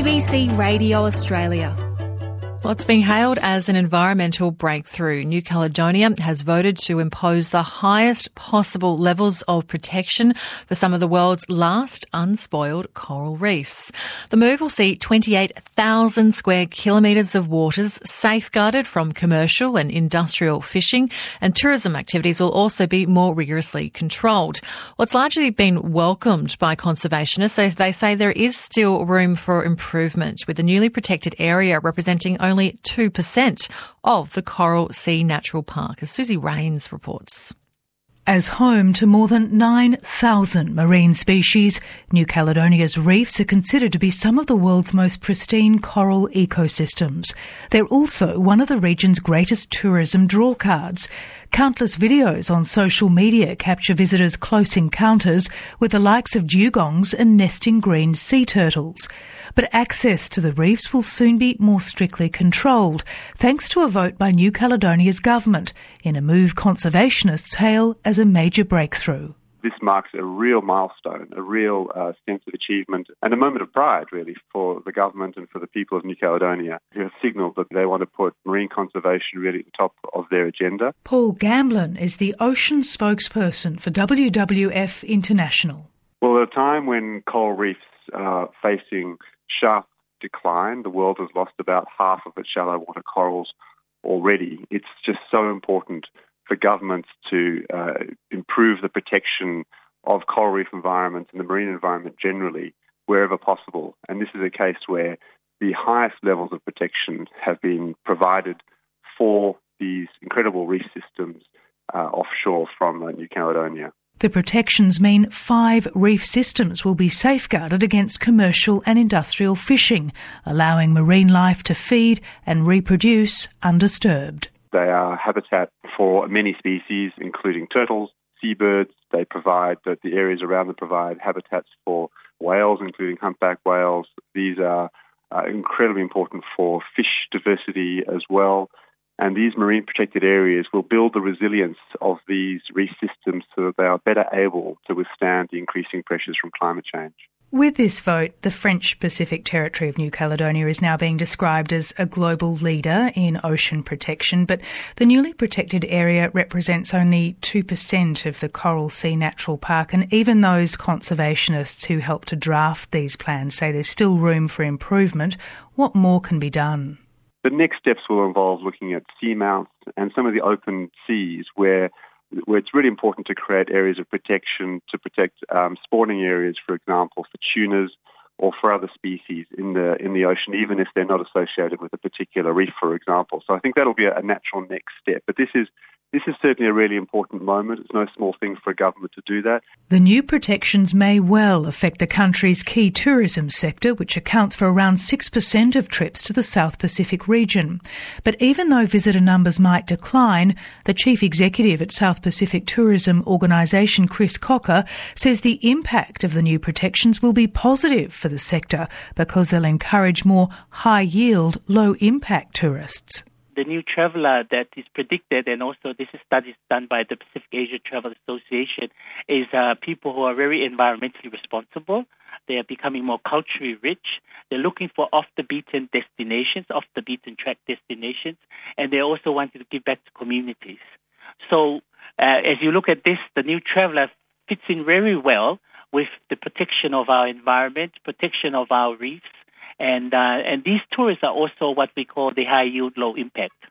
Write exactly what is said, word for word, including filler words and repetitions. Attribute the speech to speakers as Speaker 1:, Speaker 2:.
Speaker 1: B C Radio Australia.
Speaker 2: Well, it's being hailed as an environmental breakthrough. New Caledonia has voted to impose the highest possible levels of protection for some of the world's last unspoiled coral reefs. The move will see twenty-eight thousand square kilometres of waters safeguarded from commercial and industrial fishing, and tourism activities will also be more rigorously controlled. Well, it's largely been welcomed by conservationists. They, they say there is still room for improvement, with the newly protected area representing only Only two percent of the Coral Sea Natural Park, as Susie Rains reports.
Speaker 3: As home to more than nine thousand marine species, New Caledonia's reefs are considered to be some of the world's most pristine coral ecosystems. They're also one of the region's greatest tourism drawcards. Countless videos on social media capture visitors' close encounters with the likes of dugongs and nesting green sea turtles. But access to the reefs will soon be more strictly controlled, thanks to a vote by New Caledonia's government, in a move conservationists hail as a major breakthrough.
Speaker 4: This marks a real milestone, a real uh, sense of achievement, and a moment of pride, really, for the government and for the people of New Caledonia, who have signalled that they want to put marine conservation really at the top of their agenda.
Speaker 3: Paul Gamblin is the ocean spokesperson for W W F International.
Speaker 4: Well, at a time when coral reefs are facing sharp decline, the world has lost about half of its shallow water corals already. It's just so important for governments to uh, improve the protection of coral reef environments and the marine environment generally, wherever possible. And this is a case where the highest levels of protection have been provided for these incredible reef systems uh, offshore from uh, New Caledonia.
Speaker 3: The protections mean five reef systems will be safeguarded against commercial and industrial fishing, allowing marine life to feed and reproduce undisturbed.
Speaker 4: They are habitat for many species, including turtles, seabirds. They provide, the, the areas around them provide habitats for whales, including humpback whales. These are uh, incredibly important for fish diversity as well. And these marine protected areas will build the resilience of these reef systems so that they are better able to withstand the increasing pressures from climate change.
Speaker 3: With this vote, the French Pacific Territory of New Caledonia is now being described as a global leader in ocean protection, but the newly protected area represents only two percent of the Coral Sea Natural Park, and even those conservationists who helped to draft these plans say there's still room for improvement. What more can be done?
Speaker 4: The next steps will involve looking at seamounts and some of the open seas where where it's really important to create areas of protection to protect um, spawning areas, for example, for tunas or for other species in the in the ocean, even if they're not associated with a particular reef, for example. So I think that'll be a, a natural next step. But this is This is certainly a really important moment. It's no small thing for a government to do that.
Speaker 3: The new protections may well affect the country's key tourism sector, which accounts for around six percent of trips to the South Pacific region. But even though visitor numbers might decline, the chief executive at South Pacific Tourism Organisation, Chris Cocker, says the impact of the new protections will be positive for the sector because they'll encourage more high-yield, low-impact tourists.
Speaker 5: The new traveller that is predicted, and also this is studies done by the Pacific Asia Travel Association, is uh, people who are very environmentally responsible. They are becoming more culturally rich. They're looking for off-the-beaten destinations, off-the-beaten-track destinations, and they also want to give back to communities. So uh, as you look at this, the new traveller fits in very well with the protection of our environment, protection of our reefs, And uh, and these tourists are also what we call the high yield, low impact.